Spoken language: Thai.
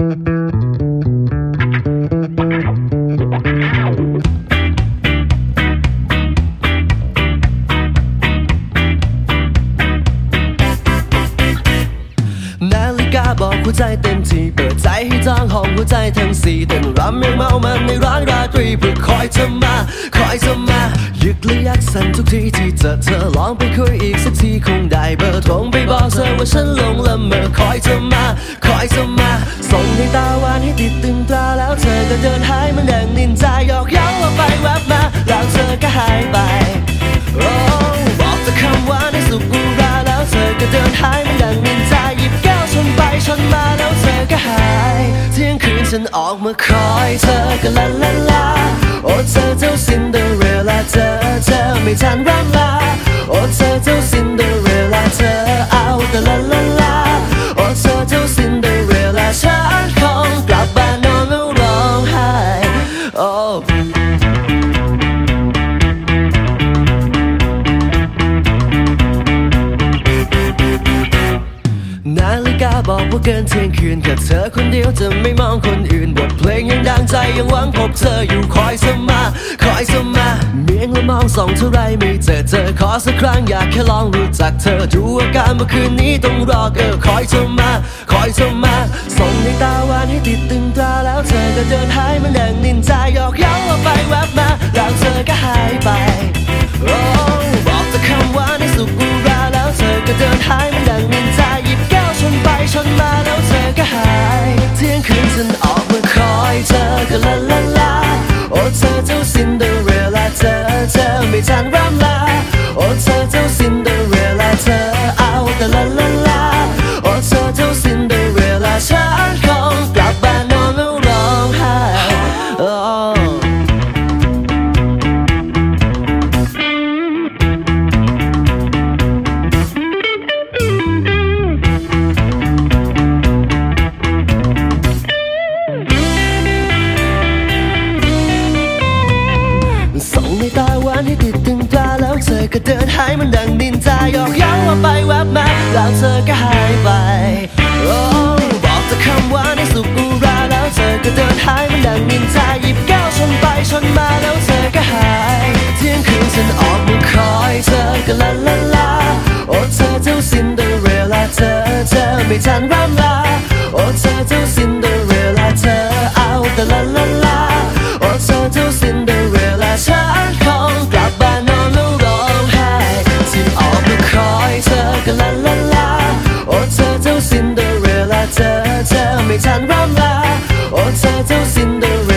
นาฬิกาบอกหัวใจเต็มที่เปิดใจให้จองห้องหัวใจทั้งสี่เต้นรำยังเมามันในร้านราตรีเพื่อคอยเธอมาคอยเธอมายึกและยักสั่นทุกทีที่เจอเธอลองไปคุยอีกสักทีคงได้เบอร์โทรไปบอกเธอว่าฉันหลงละเมอคอยเธอมาคอยเธอมาส่งให้ตาหวานให้ติดตึงตราแล้วเธอก็เดินหายมันดังนินจาหยอกเย้าว่าไปแวบมาแล้วเธอก็หายไปโอ้บอกแต่คำหวานให้สุกอุราแล้วเธอก็เดินหายมันดังนินจาหยิบแก้วชนไปชนมาแล้วเธอก็หายเที่ยงคืนฉันออกมาคอยเธอก็ลาลาลาโอ้เธอเจ้าซินเดอเรลล่าเธอไม่ทันร่ำลาโอ้เธอเจ้าซินเดอเรลล่าเธอเอาแต่ลาลาลาโอ้เธอเจ้าซินเดอเรลล่าฉันคงกลับบ้านนอนแล้วร้องไห้โอ้นาฬิกาบอกว่าเกินเที่ยงคืนแค่เธอคนเดียวจะไม่มองคนอื่นบทเพลงยังดังใจยังหวังพบเธออยู่คอยเสมาคอยเสมาเมียงและมองส่องเท่าไรไม่เจอเธอขอสักครั้งอยากแค่ลองรู้จักเธอดูอาการเมื่อคืนนี้ต้องรอคอยเธอมาคอยเธอมาส่งในตาหวานให้ติดตึงตราแล้วเธอก็เดินหายมันดังนินจาหยอกเย้าว่าไปแวบมาแล้วเธอก็หายไปโอ้บอกแต่คำหวานให้สุกอุราแล้วเธอก็เดินหายมันดังนินจาหยิบแก้วชนไปชนมาแล้วเธอก็หายเที่ยงคืนฉันออกมาคอยเธอก็ลาลาลาโอ้เธอเจ้าซินเดอเรลล่าเธอไม่ทันร่ำลาโอ้เธอเจ้าซินเดอเรลล่าเธอเอาแต่ลาลาลาโอ้เธอเจ้าซินเดอเรลล่าฉันคงกลับบ้านนอนแล้วร้องไห้โอ้ส่งในตาหวานให้ติดตึงตราแล้วเธอก็เดินหายมันดังนินจาหยอกเย้าว่าไปแวบมาแล้วเธอก็หายไปโอ้บอกแต่คำหวานให้สุกอุราแล้วเธอก็เดินหายมันดังนินจาหยิบแก้วชนไปชนมาแล้วเธอก็หายเที่ยงคืนฉันออกมาคอยเธอก็ลาลาลาโอ้เธอเจ้าซินเดอเรลล่าเธอไม่ทันร่ำลาโอ้เธอเจ้าซินเดอเรลล่าเธอเอาแต่ลาลาลาโอ้เธอเจ้าซินเดอเรลล่าฉันคงกลับบ้านนอนแล้วร้องไห้ที่ออกมาคอยเธอก็ลาลาลาโอ้เธอเจ้าซินเดอเรลล่าเธอไม่ทันร่ำลาโอ้เธอเจ้าซินเดอเร